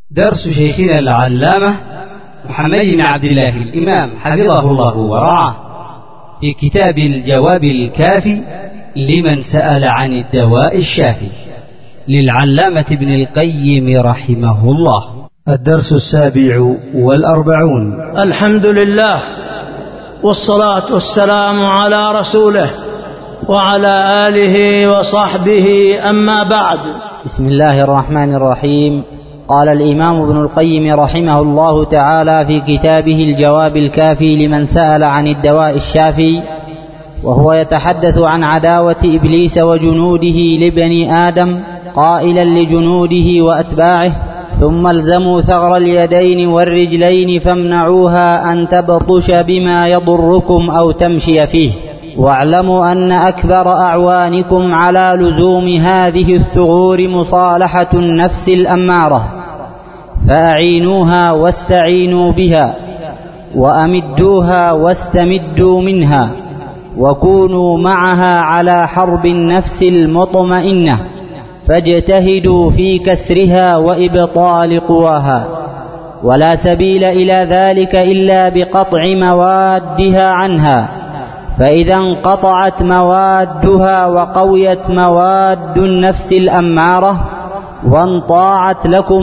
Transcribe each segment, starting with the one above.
درس شيخنا العلامة محمد بن عبد الله الإمام حفظه الله ورعاه في كتاب الجواب الكافي لمن سأل عن الدواء الشافي للعلامة ابن القيم رحمه الله. الدرس 47. الحمد لله والصلاة والسلام على رسوله وعلى آله وصحبه، أما بعد. بسم الله الرحمن الرحيم. قال الإمام ابن القيم رحمه الله تعالى في كتابه الجواب الكافي لمن سأل عن الدواء الشافي، وهو يتحدث عن عداوة إبليس وجنوده لبني آدم، قائلا لجنوده وأتباعه: ثم الزموا ثغر اليدين والرجلين فامنعوها أن تبطش بما يضركم أو تمشي فيه، واعلموا أن أكبر أعوانكم على لزوم هذه الثغور مصالحة النفس الأمارة، فأعينوها واستعينوا بها، وأمدوها واستمدوا منها، وكونوا معها على حرب النفس المطمئنة، فاجتهدوا في كسرها وإبطال قواها، ولا سبيل إلى ذلك إلا بقطع موادها عنها، فإذا انقطعت موادها وقويت مواد النفس الأمارة وانطاعت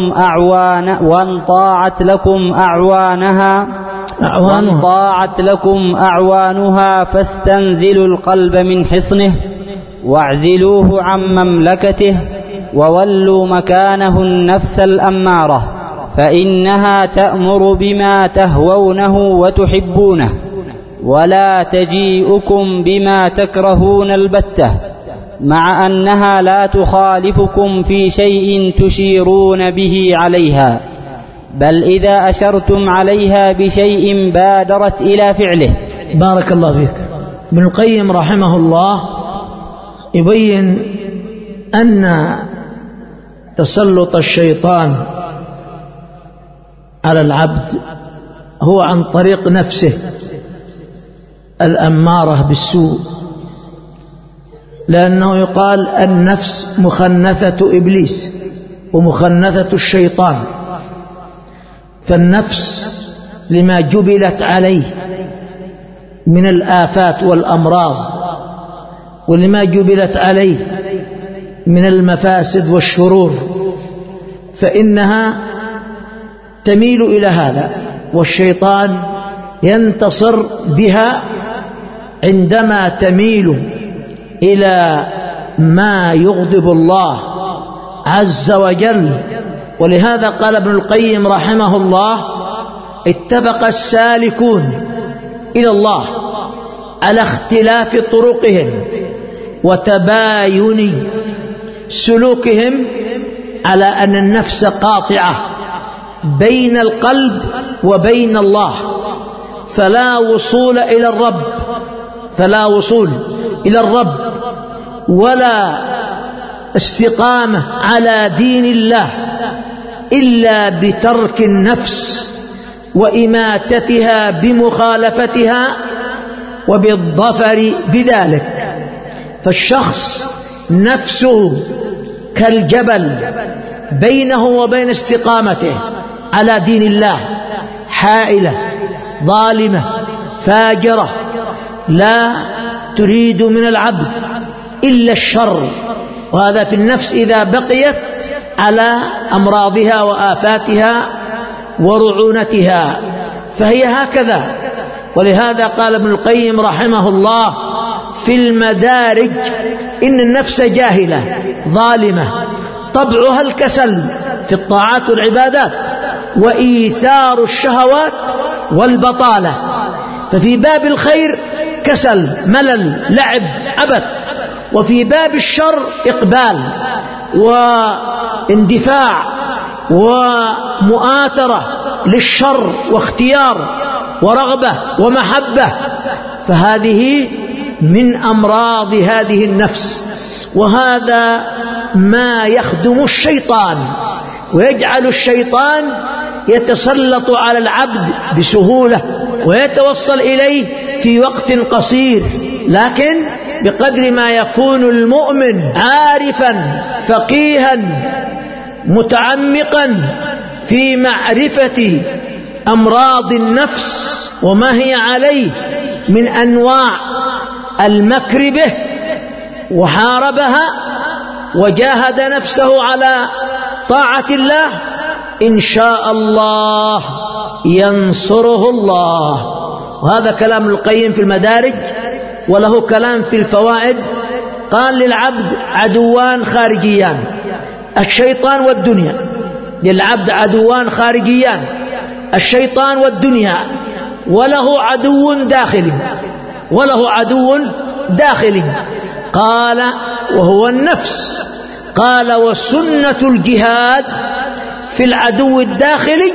لكم أعوانها فاستنزلوا القلب من حصنه واعزلوه عن مملكته، وولوا مكانه النفس الأمارة، فإنها تأمر بما تهوونه وتحبونه، ولا تجيئكم بما تكرهون البتة، مع أنها لا تخالفكم في شيء تشيرون به عليها، بل إذا أشرتم عليها بشيء بادرت إلى فعله. بارك الله فيك. ابن القيم رحمه الله يبين أن تسلط الشيطان على العبد هو عن طريق نفسه الأمارة بالسوء، لأنه يقال النفس مخنثة إبليس ومخنثة الشيطان، فالنفس لما جبلت عليه من الآفات والأمراض، ولما جبلت عليه من المفاسد والشرور، فإنها تميل إلى هذا، والشيطان ينتصر بها عندما تميل إلى ما يغضب الله عز وجل. ولهذا قال ابن القيم رحمه الله: اتفق السالكون إلى الله على اختلاف طرقهم وتباين سلوكهم على أن النفس قاطعة بين القلب وبين الله، فلا وصول إلى الرب ولا استقامة على دين الله إلا بترك النفس وإماتتها بمخالفتها وبالظفر بذلك. فالشخص نفسه كالجبل بينه وبين استقامته على دين الله، حائلة ظالمة فاجرة، لا تريد من العبد إلا الشر، وهذا في النفس إذا بقيت على أمراضها وآفاتها ورعونتها، فهي هكذا. ولهذا قال ابن القيم رحمه الله في المدارج: إن النفس جاهلة ظالمة، طبعها الكسل في الطاعات والعبادات وإيثار الشهوات والبطالة، ففي باب الخير كسل، ملل، لعب، عبث، وفي باب الشر إقبال واندفاع ومؤاترة للشر واختيار ورغبة ومحبة، فهذه من أمراض هذه النفس، وهذا ما يخدم الشيطان ويجعل الشيطان يتسلط على العبد بسهولة ويتوصل إليه في وقت قصير، لكن بقدر ما يكون المؤمن عارفا فقيها متعمقا في معرفة أمراض النفس وما هي عليه من أنواع المكر به، وحاربها وجاهد نفسه على طاعة الله، إن شاء الله ينصره الله. وهذا كلام القيم في المدارج، وله كلام في الفوائد. قال للعبد عدوان خارجيان، الشيطان والدنيا. للعبد عدوان خارجيان، الشيطان والدنيا، وله عدو داخلي قال وهو النفس. قال وسنة الجهاد في العدو الداخلي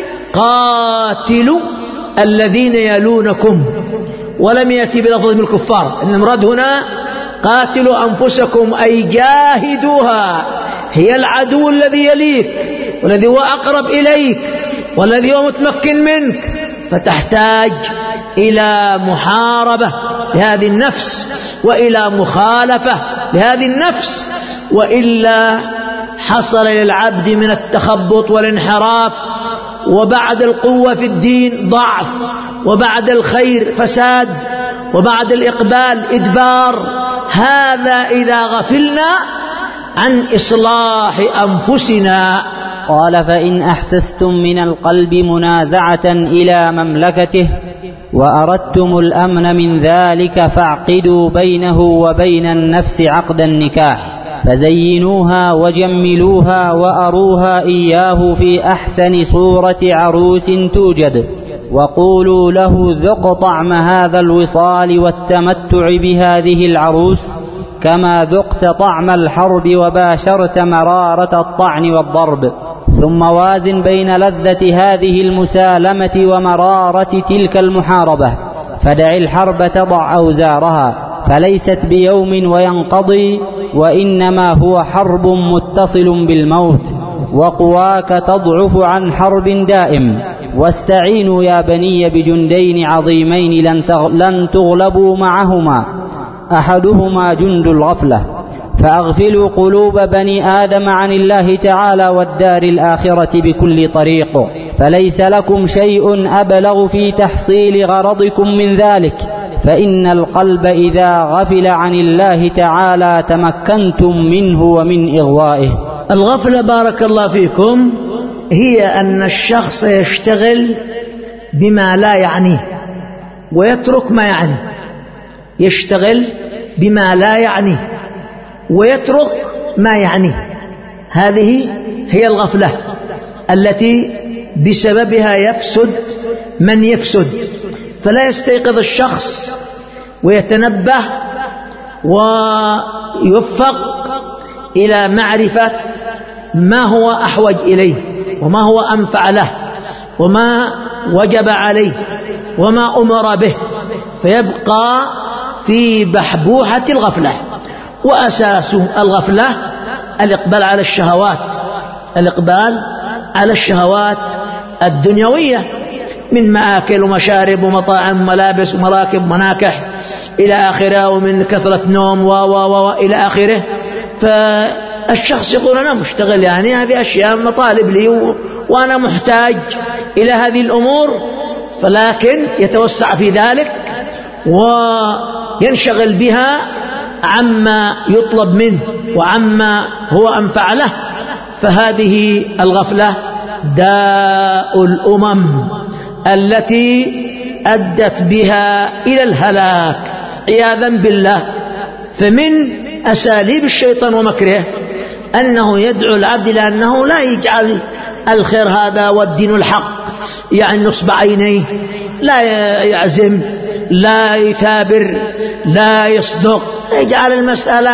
قاتلوا الذين يلونكم، ولم يأتي بلفظ من الكفار، إن المراد هنا قاتلوا أنفسكم أي جاهدوها، هي العدو الذي يليك والذي هو أقرب إليك والذي هو متمكن منك، فتحتاج إلى محاربة لهذه النفس وإلى مخالفة لهذه النفس، وإلا حصل للعبد من التخبط والانحراف، وبعد القوة في الدين ضعف، وبعد الخير فساد، وبعد الإقبال إدبار. هذا إذا غفلنا عن إصلاح أنفسنا. قال فإن أحسستم من القلب منازعة إلى مملكته وأردتم الأمن من ذلك فاعقدوا بينه وبين النفس عقد النكاح، فزينوها وجملوها وأروها إياه في أحسن صورة عروس توجد، وقولوا له ذق طعم هذا الوصال والتمتع بهذه العروس كما ذقت طعم الحرب وباشرت مرارة الطعن والضرب، ثم وازن بين لذة هذه المسالمة ومرارة تلك المحاربة، فدع الحرب تضع أوزارها، فليست بيوم وينقضي، وإنما هو حرب متصل بالموت، وقواك تضعف عن حرب دائم. واستعينوا يا بني بجندين عظيمين لن تغلبوا معهما، أحدهما جند الغفلة، فأغفلوا قلوب بني آدم عن الله تعالى والدار الآخرة بكل طريق، فليس لكم شيء أبلغ في تحصيل غرضكم من ذلك، فإن القلب إذا غفل عن الله تعالى تمكنتم منه ومن إغوائه. الغفلة بارك الله فيكم هي أن الشخص يشتغل بما لا يعنيه ويترك ما يعنيه، يشتغل بما لا يعنيه ويترك ما يعنيه. هذه هي الغفلة التي بسببها يفسد من يفسد. فلا يستيقظ الشخص ويتنبه ويوفق إلى معرفة ما هو أحوج إليه وما هو أنفع له وما وجب عليه وما أمر به، فيبقى في بحبوحة الغفلة. وأساس الغفلة الإقبال على الشهوات، الإقبال على الشهوات الدنيوية من مآكل ومشارب ومطاعم وملابس ومراكب ومناكح إلى آخره، ومن كثرة نوم إلى آخره. فالشخص يقول أنا مشتغل، يعني هذه أشياء مطالب لي وأنا محتاج إلى هذه الأمور، فلكن يتوسع في ذلك وينشغل بها عما يطلب منه وعما هو أنفع له. فهذه الغفلة داء الأمم التي أدت بها إلى الهلاك عياذا بالله. فمن أساليب الشيطان ومكره أنه يدعو العبد لأنه لا يجعل الخير هذا والدين الحق يعني نصب عينيه، لا يعزم، لا يكابر، لا يصدق، يجعل المسألة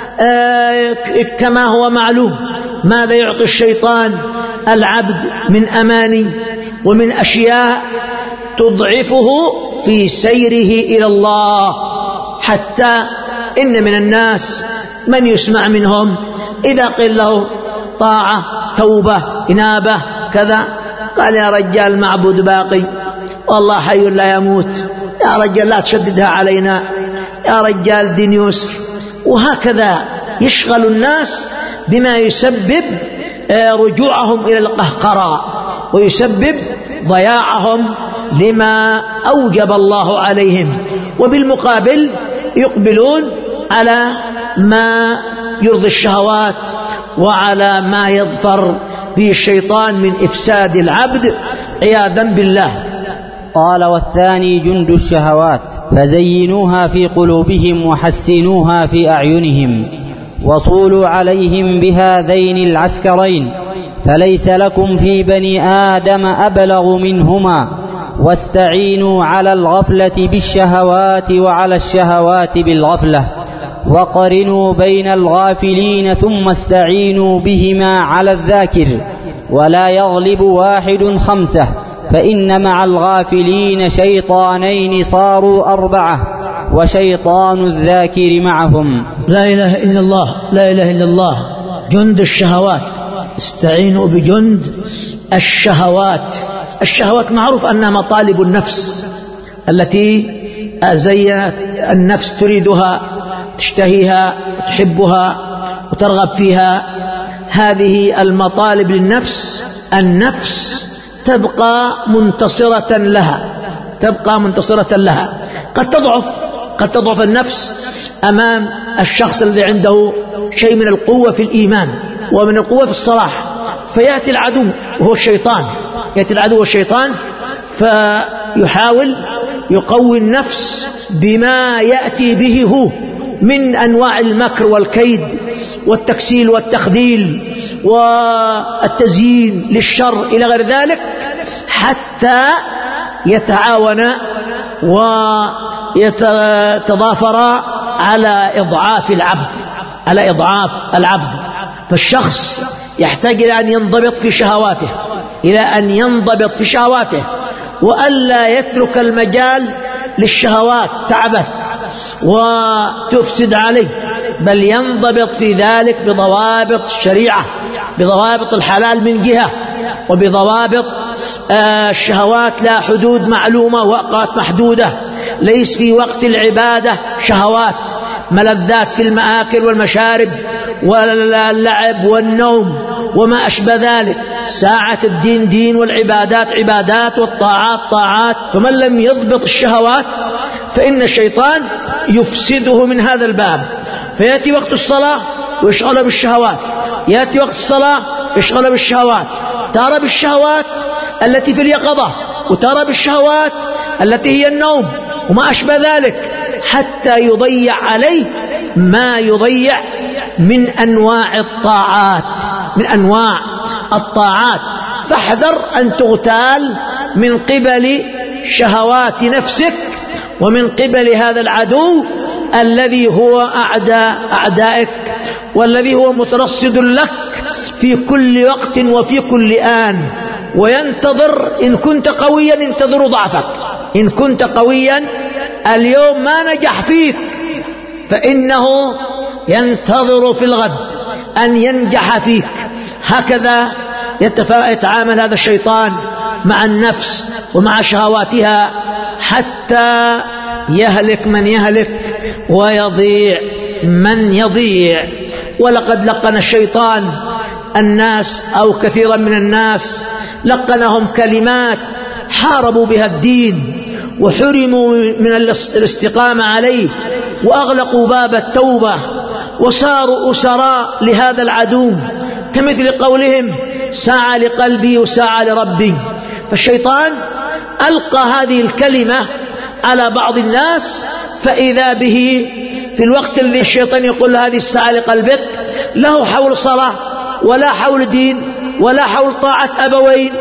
كما هو معلوم. ماذا يعطي الشيطان العبد من أماني ومن أشياء تضعفه في سيره إلى الله، حتى إن من الناس من يسمع منهم إذا قيل له طاعة توبة إنابة كذا قال يا رجال معبود باقي والله حي لا يموت، يا رجال لا تشددها علينا، يا رجال دين يسر. وهكذا يشغل الناس بما يسبب رجوعهم إلى القهقراء، ويسبب ضياعهم لما أوجب الله عليهم، وبالمقابل يقبلون على ما يرضي الشهوات وعلى ما يظفر به الشيطان من إفساد العبد عياذا بالله. قال: والثاني جند الشهوات، فزينوها في قلوبهم وحسنوها في أعينهم، وصولوا عليهم بهذين العسكرين، فليس لكم في بني آدم أبلغ منهما، واستعينوا على الغفلة بالشهوات وعلى الشهوات بالغفلة، وقرنوا بين الغافلين ثم استعينوا بهما على الذاكر، ولا يغلب واحد خمسة، فإن مع الغافلين شيطانين صاروا أربعة، وشيطان الذاكر معهم. لا إله إلا الله، لا إله إلا الله. جند الشهوات، استعينوا بجند الشهوات. الشهوات معروف أنها مطالب النفس التي زينت النفس تريدها، تشتهيها وتحبها وترغب فيها. هذه المطالب للنفس، النفس تبقى منتصرة لها، تبقى منتصرة لها. قد تضعف النفس أمام الشخص الذي عنده شيء من القوة في الإيمان ومن القوة في الصلاح، فيأتي العدو وهو الشيطان، يأتي العدو والشيطان فيحاول يقوي النفس بما يأتي به هو من أنواع المكر والكيد والتكسيل والتخذيل والتزيين للشر إلى غير ذلك، حتى يتعاون ويتضافر على إضعاف العبد. فالشخص يحتاج إلى أن ينضبط في شهواته، وألا يترك المجال للشهوات تعبث وتفسد عليه، بل ينضبط في ذلك بضوابط الشريعة، بضوابط الحلال من جهة، وبضوابط الشهوات لا حدود معلومة وأوقات محدودة، ليس في وقت العبادة شهوات ملذات في المآكل والمشارب واللعب والنوم وما أشبه ذلك. ساعة الدين دين، والعبادات عبادات، والطاعات طاعات. فمن لم يضبط الشهوات فإن الشيطان يفسده من هذا الباب، فيأتي وقت الصلاة ويشغل بالشهوات، يأتي وقت الصلاة يشغل بالشهوات، ترى بالشهوات التي في اليقظة، وترى بالشهوات التي هي النوم وما أشبه ذلك، حتى يضيع عليه ما يضيع من أنواع الطاعات. فاحذر أن تغتال من قبل شهوات نفسك ومن قبل هذا العدو الذي هو أعدائك، والذي هو مترصد لك في كل وقت وفي كل آن، وينتظر. إن كنت قويا ينتظر ضعفك، إن كنت قويا اليوم ما نجح فيك، فإنه ينتظر في الغد أن ينجح فيك. هكذا يتعامل هذا الشيطان مع النفس ومع شهواتها، حتى يهلك من يهلك ويضيع من يضيع. ولقد لقن الشيطان الناس أو كثيرا من الناس، لقنهم كلمات حاربوا بها الدين وحرموا من الاستقامة عليه، وأغلقوا باب التوبة، وصاروا أسراء لهذا العدو، كمثل قولهم ساعة لقلبي وساعة لربي. فالشيطان ألقى هذه الكلمة على بعض الناس، فإذا به في الوقت الذي الشيطان يقول هذه الساعة لقلبك، له حول صلاة ولا حول دين ولا حول طاعة أبوين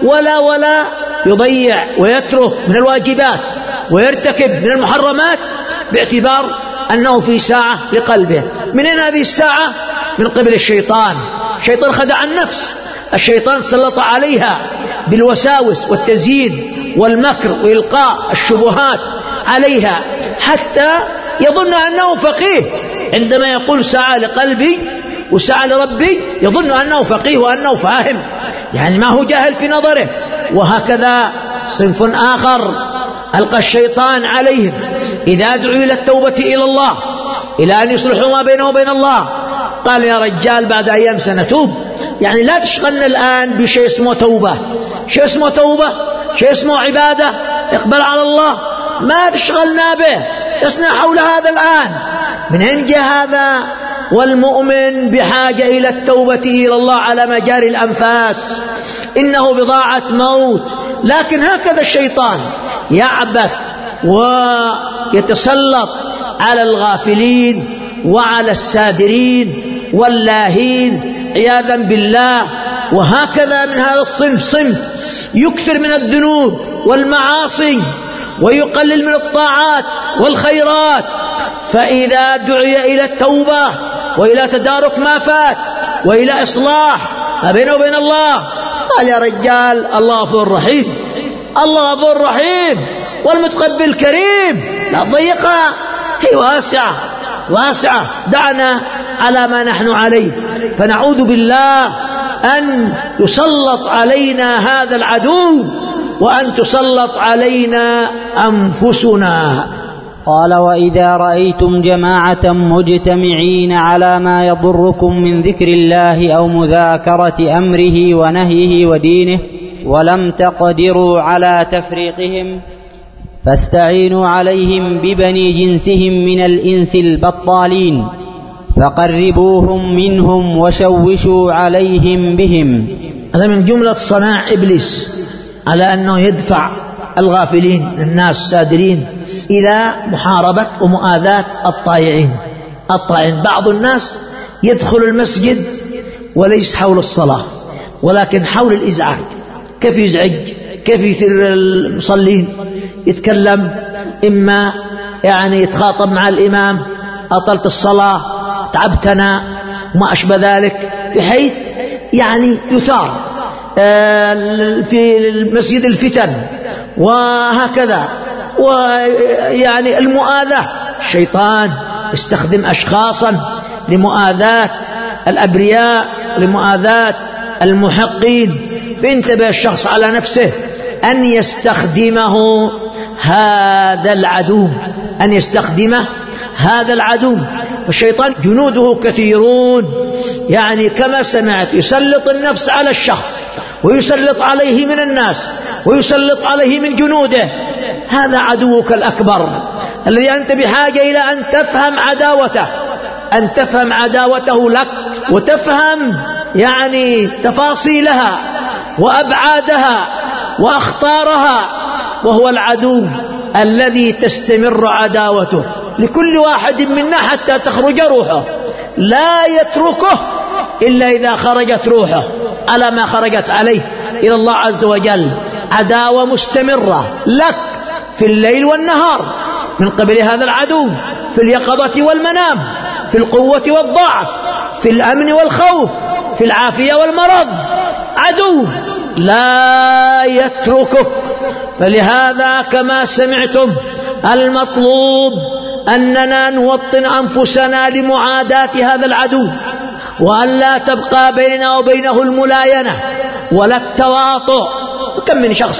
ولا يضيع ويترك من الواجبات ويرتكب من المحرمات باعتبار أنه في ساعة لقلبه. منين هذه الساعة؟ من قبل الشيطان. الشيطان خدع النفس، الشيطان سلط عليها بالوساوس والتزيين والمكر وإلقاء الشبهات عليها، حتى يظن أنه فقيه. عندما يقول ساعة لقلبي وساعة لربي يظن أنه فقيه وأنه فاهم، يعني ما هو جاهل في نظره. وهكذا صنف آخر ألقى الشيطان عليهم، إذا دعوا إلى التوبة إلى الله، إلى أن يصلحوا ما بينه وبين الله، قال يا رجال بعد أيام سنتوب، يعني لا تشغلنا الآن بشيء اسمه توبة، شيء اسمه توبة، شيء اسمه عبادة، اقبل على الله، ما تشغلنا به، لسنا حول هذا الآن. من أين جاء هذا؟ والمؤمن بحاجة إلى التوبة إلى الله على مجاري الأنفاس، إنه بضاعة موت. لكن هكذا الشيطان يعبث ويتسلط على الغافلين وعلى السادرين واللاهين عياذا بالله. وهكذا من هذا الصنف صنف يكثر من الذنوب والمعاصي ويقلل من الطاعات والخيرات، فإذا دعي إلى التوبة وإلى تدارك ما فات وإلى إصلاح ما بينه وبين الله، قال يا رجال الله غفور رحيم، الله غفور رحيم والمتقبل كريم، لا تضيقها، هي واسعة واسعة، دعنا على ما نحن عليه. فنعوذ بالله أن يسلط علينا هذا العدو وأن تسلط علينا أنفسنا. قال وإذا رأيتم جماعة مجتمعين على ما يضركم من ذكر الله أو مذاكرة أمره ونهيه ودينه ولم تقدروا على تفريقهم فاستعينوا عليهم ببني جنسهم من الإنس البطالين فقربوهم منهم وشوشوا عليهم بهم. هذا من جملة صناع إبليس على أنه يدفع الغافلين الناس السادرين إلى محاربة ومؤاذاة الطائعين. بعض الناس يدخل المسجد وليس حول الصلاة ولكن حول الإزعاج، كيف يزعج، كيف يثير المصلين، يتكلم، إما يعني يتخاطب مع الإمام، أطلت الصلاة، تعبتنا، وما أشبه ذلك، بحيث يعني يثار في المسجد الفتن وهكذا. ويعني المؤاذاة، الشيطان يستخدم أشخاصا لمؤاذاة الأبرياء، لمؤاذاة المحقين، فانتبه الشخص على نفسه أن يستخدمه هذا العدو، أن يستخدمه هذا العدو. والشيطان جنوده كثيرون، يعني كما سمعت يسلط النفس على الشخص ويسلط عليه من الناس ويسلط عليه من جنوده. هذا عدوك الأكبر الذي أنت بحاجة إلى أن تفهم عداوته، أن تفهم عداوته لك وتفهم يعني تفاصيلها وأبعادها وأخطارها. وهو العدو الذي تستمر عداوته لكل واحد منا حتى تخرج روحه، لا يتركه إلا إذا خرجت روحه على ما خرجت عليه إلى الله عز وجل. عداوة مستمرة لك في الليل والنهار من قبل هذا العدو، في اليقظة والمنام، في القوة والضعف، في الأمن والخوف، في العافية والمرض. عدو لا يتركك. فلهذا كما سمعتم المطلوب أننا نوطن أنفسنا لمعاداة هذا العدو، وأن لا تبقى بيننا وبينه الملاينة ولا التواطؤ. كم من شخص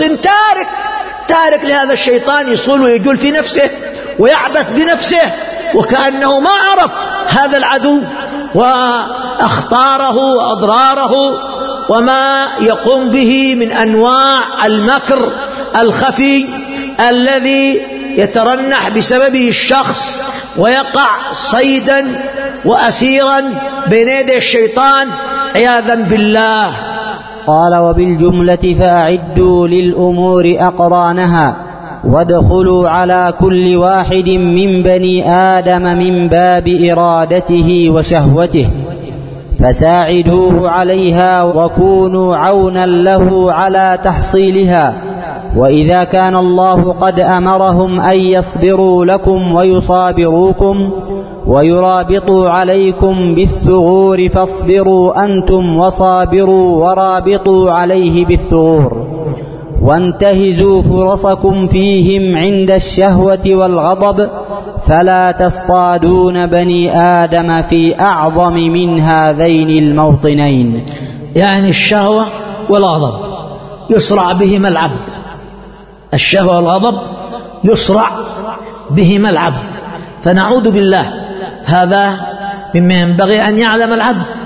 تارك لهذا الشيطان يصول ويجول في نفسه ويعبث بنفسه وكأنه ما عرف هذا العدو وأخطاره وأضراره وما يقوم به من أنواع المكر الخفي الذي يترنح بسببه الشخص ويقع صيدا وأسيرا بين يدي الشيطان عياذا بالله. قال وبالجملة فأعدوا للأمور أقرانها وادخلوا على كل واحد من بني آدم من باب إرادته وشهوته فساعدوه عليها وكونوا عونا له على تحصيلها. وإذا كان الله قد أمرهم أن يصبروا لكم ويصابروكم ويرابطوا عليكم بالثغور فاصبروا أنتم وصابروا ورابطوا عليه بالثغور وانتهزوا فرصكم فيهم عند الشهوة والغضب فلا تصطادون بني آدم في أعظم من هذين الموطنين. يعني الشهوة والغضب يصرع بهما العبد، الشهوة والغضب يصرع بهما العبد. فنعوذ بالله، هذا مما ينبغي أن يعلم العبد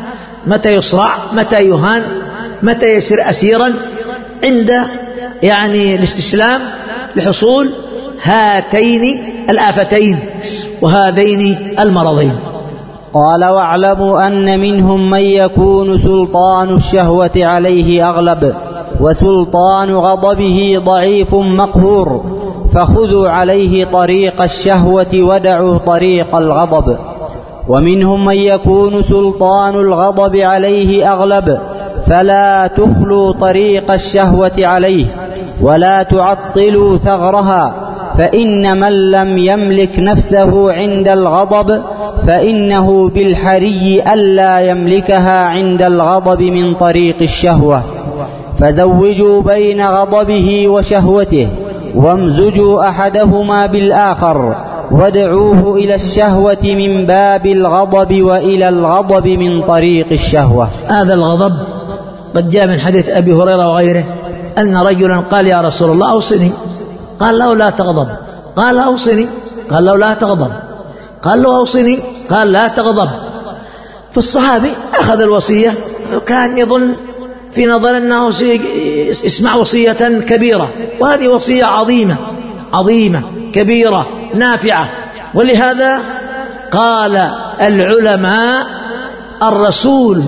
متى يصرع، متى يهان، متى يصير أسيرا، عند الاستسلام لحصول هاتين الآفتين وهذين المرضين. قال: واعلموا أن منهم من يكون سلطان الشهوة عليه أغلب، وسلطان غضبه ضعيف مقهور، فخذوا عليه طريق الشهوة ودعوا طريق الغضب. ومنهم من يكون سلطان الغضب عليه أغلب، فلا تخلوا طريق الشهوة عليه ولا تعطلوا ثغرها، فإن من لم يملك نفسه عند الغضب فإنه بالحري ألا يملكها عند الغضب من طريق الشهوة. فزوجوا بين غضبه وشهوته، وامزجوا أحدهما بالآخر، وادعوه إلى الشهوة من باب الغضب وإلى الغضب من طريق الشهوة. هذا الغضب قد جاء من حديث أبي هريرة وغيره أن رجلا قال: يا رسول الله أوصني. قال له: لا تغضب. قال: أوصني. قال له: لا تغضب. قال له: أوصني. قال: لا تغضب. فالصحابي أخذ الوصية، وكان يظن في نظر أنه يسمع وصية كبيرة، وهذه وصية عظيمة كبيرة نافعة. ولهذا قال العلماء: الرسول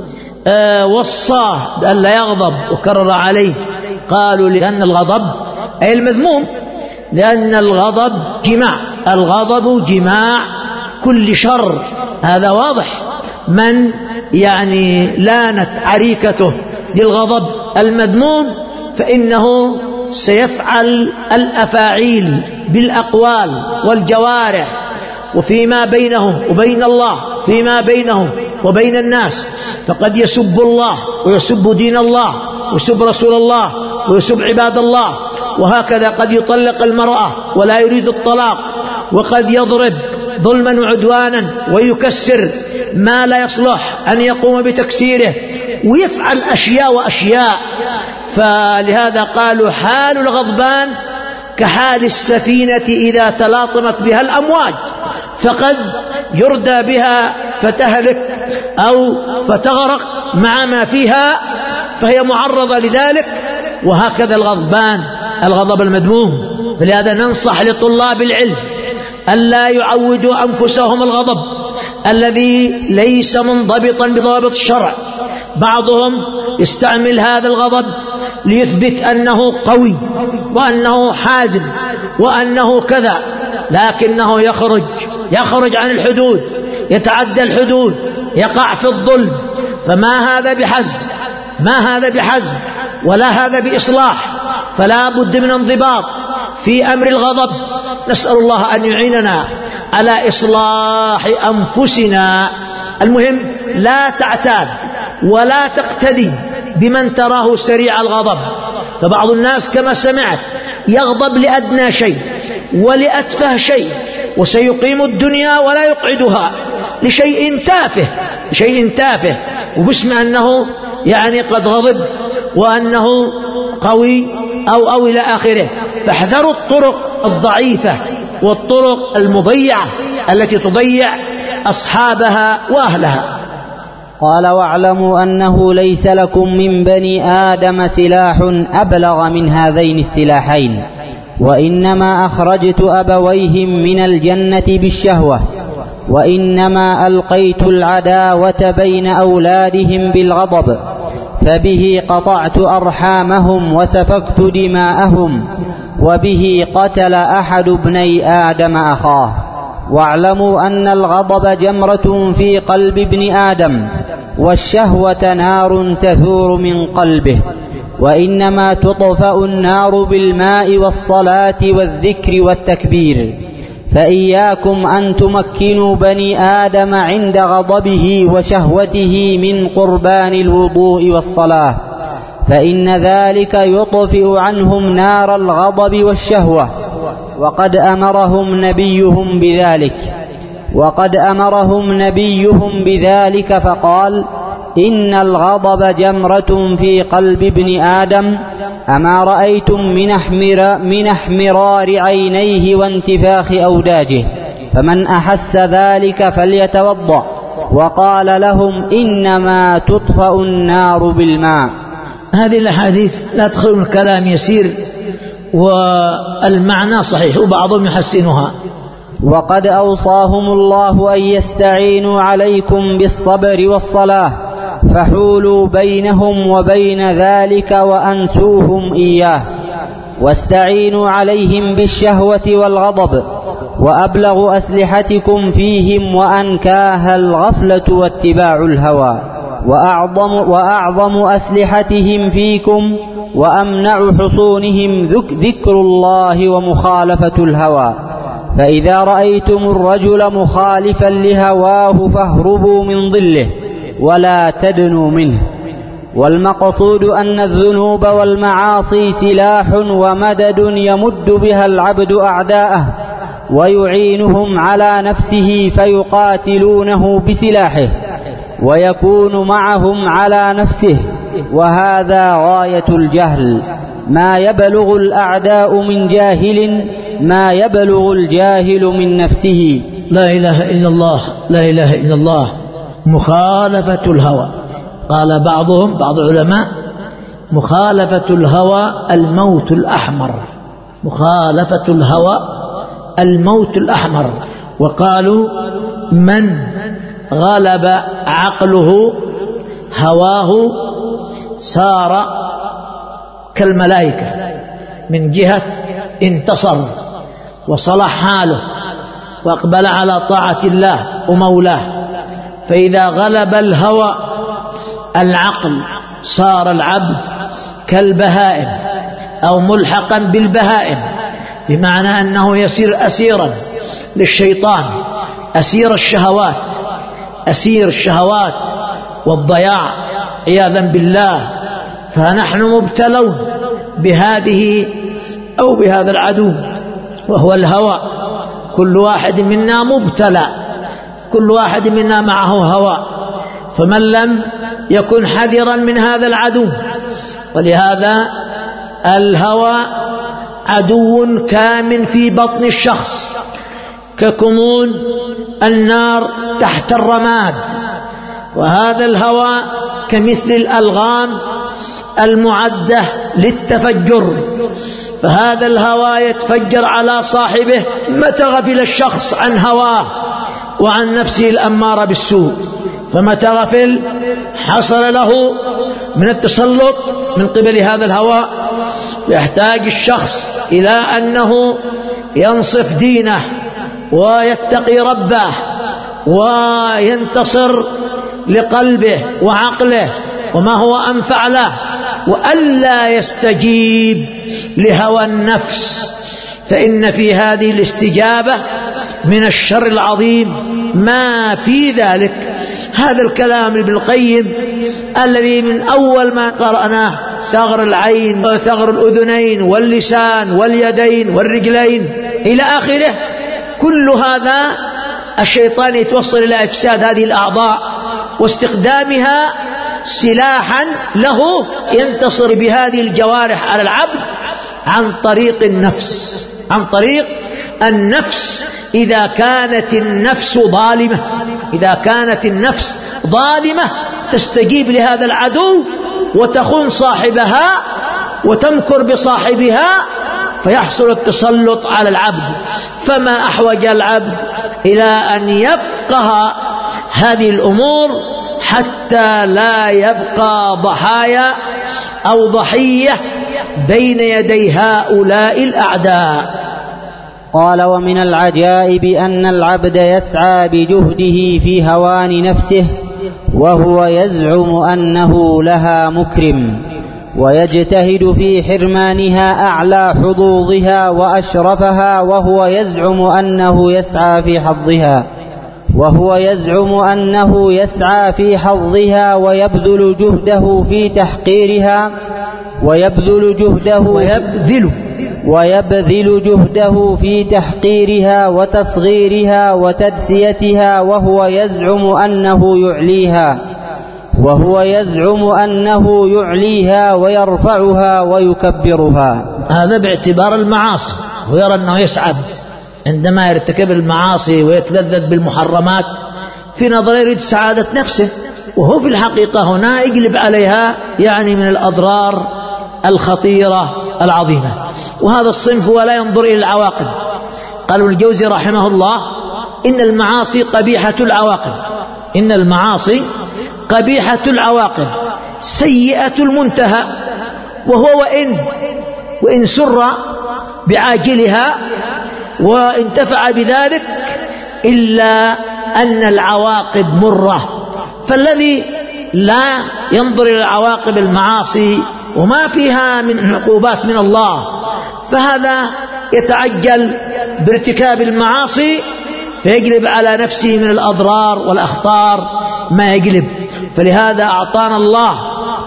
وصاه بأن لا يغضب وكرر عليه. قالوا: لأن الغضب أي المذموم، لأن الغضب جماع، الغضب جماع كل شر. هذا واضح. من لانت عريكته للغضب المذموم فإنه سيفعل الأفاعيل بالأقوال والجوارح، وفيما بينه وبين الله، فيما بينه وبين الناس، فقد يسب الله ويسب دين الله ويسب رسول الله ويسب عباد الله، وهكذا قد يطلق المرأة ولا يريد الطلاق، وقد يضرب ظلما وعدوانا ويكسر ما لا يصلح أن يقوم بتكسيره، ويفعل أشياء وأشياء. فلهذا قالوا: حال الغضبان كحال السفينة إذا تلاطمت بها الأمواج، فقد يردى بها فتهلك أو فتغرق مع ما فيها، فهي معرضة لذلك. وهكذا الغضبان، الغضب المذموم. فلهذا ننصح لطلاب العلم ألا يعودوا أنفسهم الغضب الذي ليس منضبطا بضوابط الشرع. بعضهم يستعمل هذا الغضب ليثبت أنه قوي وأنه حازم وأنه كذا، لكنه يخرج عن الحدود، يتعدى الحدود، يقع في الظلم. فما هذا بحزم ولا هذا بإصلاح، فلا بد من انضباط في أمر الغضب. نسأل الله أن يعيننا على إصلاح أنفسنا. المهم لا تعتاد ولا تقتدي بمن تراه سريع الغضب. فبعض الناس كما سمعت يغضب لأدنى شيء ولأتفه شيء، وسيقيم الدنيا ولا يقعدها لشيء تافه، وباسم أنه قد غضب وأنه قوي أو إلى آخره. فاحذروا الطرق الضعيفة والطرق المضيعة التي تضيع أصحابها وأهلها. قال: واعلموا أنه ليس لكم من بني آدم سلاح أبلغ من هذين السلاحين، وإنما أخرجت أبويهم من الجنة بالشهوة، وإنما ألقيت العداوة بين أولادهم بالغضب، فبه قطعت أرحامهم وسفكت دماءهم، وبه قتل أحد ابني آدم أخاه. واعلموا أن الغضب جمرة في قلب ابن آدم، والشهوة نار تثور من قلبه، وإنما تطفأ النار بالماء والصلاة والذكر والتكبير. فإياكم أن تمكنوا بني آدم عند غضبه وشهوته من قربان الوضوء والصلاة، فإن ذلك يطفئ عنهم نار الغضب والشهوة. وقد أمرهم نبيهم بذلك فقال: إن الغضب جمرة في قلب ابن آدم، أما رأيتم من احمرار عينيه وانتفاخ أوداجه، فمن أحس ذلك فليتوضأ، وقال لهم إنما تطفأ النار بالماء. هذه الأحاديث لا تخلو من الكلام يسير والمعنى صحيح وبعضهم يحسنها. وقد أوصاهم الله أن يستعينوا عليكم بالصبر والصلاة فحولوا بينهم وبين ذلك وأنسوهم إياه، واستعينوا عليهم بالشهوة والغضب، وأبلغ أسلحتكم فيهم وأنكاها الغفلة واتباع الهوى، وأعظم أسلحتهم فيكم وأمنع حصونهم ذكر الله ومخالفة الهوى. فإذا رأيتم الرجل مخالفا لهواه فاهربوا من ظله ولا تدنوا منه. والمقصود أن الذنوب والمعاصي سلاح ومدد يمد بها العبد أعداءه ويعينهم على نفسه فيقاتلونه بسلاحه ويكون معهم على نفسه، وهذا غاية الجهل، ما يبلغ الأعداء من جاهل ما يبلغ الجاهل من نفسه. لا إله إلا الله، لا إله إلا الله. مخالفة الهوى، قال بعض العلماء مخالفة الهوى الموت الأحمر، مخالفة الهوى الموت الأحمر. وقالوا من غلب عقله هواه صار كالملائكة من جهة انتصر وصلح حاله وأقبل على طاعة الله ومولاه. فإذا غلب الهوى العقل صار العبد كالبهائم أو ملحقا بالبهائم، بمعنى أنه يصير أسيرا للشيطان، أسير الشهوات، أسير الشهوات والضياع عياذا بالله. فنحن مبتلون بهذه أو بهذا العدو وهو الهوى. كل واحد منا مبتلى، كل واحد منا معه هوى، فمن لم يكن حذرا من هذا العدو. ولهذا الهوى عدو كامن في بطن الشخص ككمون النار تحت الرماد، وهذا الهوى كمثل الألغام المعدة للتفجر، فهذا الهوى يتفجر على صاحبه متى غفل الشخص عن هواه وعن نفسه الأمارة بالسوء. فمتى غفل حصل له من التسلط من قبل هذا الهوى، يحتاج الشخص إلى أنه ينصف دينه ويتقي ربه وينتصر لقلبه وعقله وما هو أنفع له، وألا يستجيب لهوى النفس، فإن في هذه الاستجابة من الشر العظيم ما في ذلك. هذا الكلام ابن القيم الذي من أول ما قرأناه ثغر العين وثغر الأذنين واللسان واليدين والرجلين إلى آخره، كل هذا الشيطان يتوصل إلى إفساد هذه الأعضاء واستخدامها سلاحا له ينتصر بهذه الجوارح على العبد عن طريق النفس، عن طريق النفس. إذا كانت النفس ظالمة، إذا كانت النفس ظالمة تستجيب لهذا العدو وتخون صاحبها وتمكر بصاحبها فيحصل التسلط على العبد. فما أحوج العبد إلى أن يفقه هذه الأمور حتى لا يبقى ضحايا أو ضحية بين يدي هؤلاء الأعداء. قال: ومن العجائب أن العبد يسعى بجهده في هوان نفسه وهو يزعم أنه لها مكرم، ويجتهد في حرمانها أعلى حظوظها وأشرفها، وهو يزعم أنه يسعى في حظها ويبذل جهده في تحقيرها ويبذل جهده في تحقيرها وتصغيرها وتدسيتها، وهو يزعم أنه يعليها ويرفعها ويكبرها. هذا باعتبار المعاصي، ويرى أنه يسعد عندما يرتكب المعاصي ويتلذذ بالمحرمات، في نظره يريد سعادة نفسه، وهو في الحقيقة هنا يقلب عليها يعني من الأضرار الخطيرة العظيمة. وهذا الصنف ولا ينظر إلى العواقب. قال ابن الجوزي رحمه الله: إن المعاصي قبيحة العواقب، إن المعاصي قبيحة العواقب سيئة المنتهى، وهو وإن سر بعاجلها وانتفع بذلك إلا أن العواقب مرة. فالذي لا ينظر إلى العواقب المعاصي وما فيها من عقوبات من الله، فهذا يتعجل بارتكاب المعاصي فيجلب على نفسه من الأضرار والأخطار ما يجلب. فلهذا أعطانا الله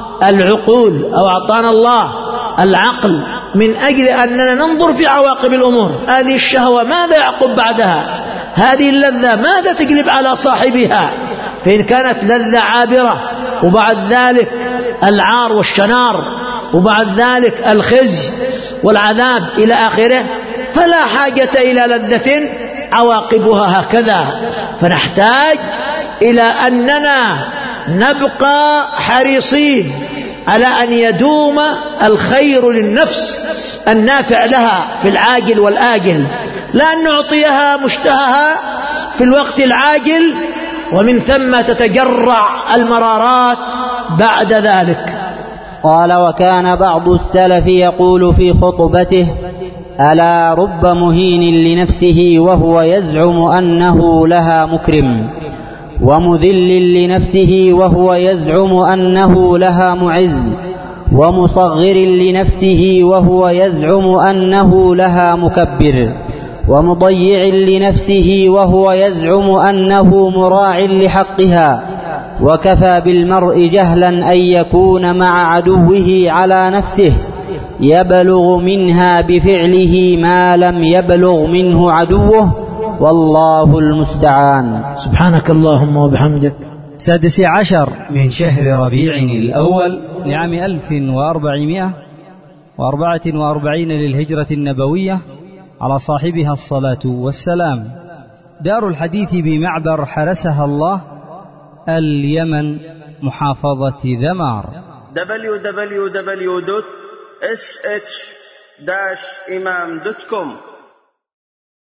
العقول أو أعطانا الله العقل من أجل أننا ننظر في عواقب الأمور. هذه الشهوة ماذا يعقب بعدها؟ هذه اللذة ماذا تجلب على صاحبها؟ فإن كانت لذة عابرة وبعد ذلك العار والشنار وبعد ذلك الخزي والعذاب إلى آخره، فلا حاجة إلى لذة عواقبها هكذا. فنحتاج إلى أننا نبقى حريصين على أن يدوم الخير للنفس النافع لها في العاجل والآجل، لا أن نعطيها مشتهاها في الوقت العاجل ومن ثم تتجرع المرارات بعد ذلك. قال: وكان بعض السلف يقول في خطبته: ألا رب مهين لنفسه وهو يزعم أنه لها مكرم، ومذل لنفسه وهو يزعم أنه لها معز، ومصغر لنفسه وهو يزعم أنه لها مكبر، ومضيع لنفسه وهو يزعم أنه مراع لحقها. وكفى بالمرء جهلا أن يكون مع عدوه على نفسه يبلغ منها بفعله ما لم يبلغ منه عدوه، والله المستعان. سبحانك اللهم وبحمدك. 16 من شهر ربيع الأول لعام 1444 للهجرة النبوية، على صاحبها الصلاة والسلام. دار الحديث بمعبر حرسها الله، اليمن، محافظة ذمار. www.sh-imam.com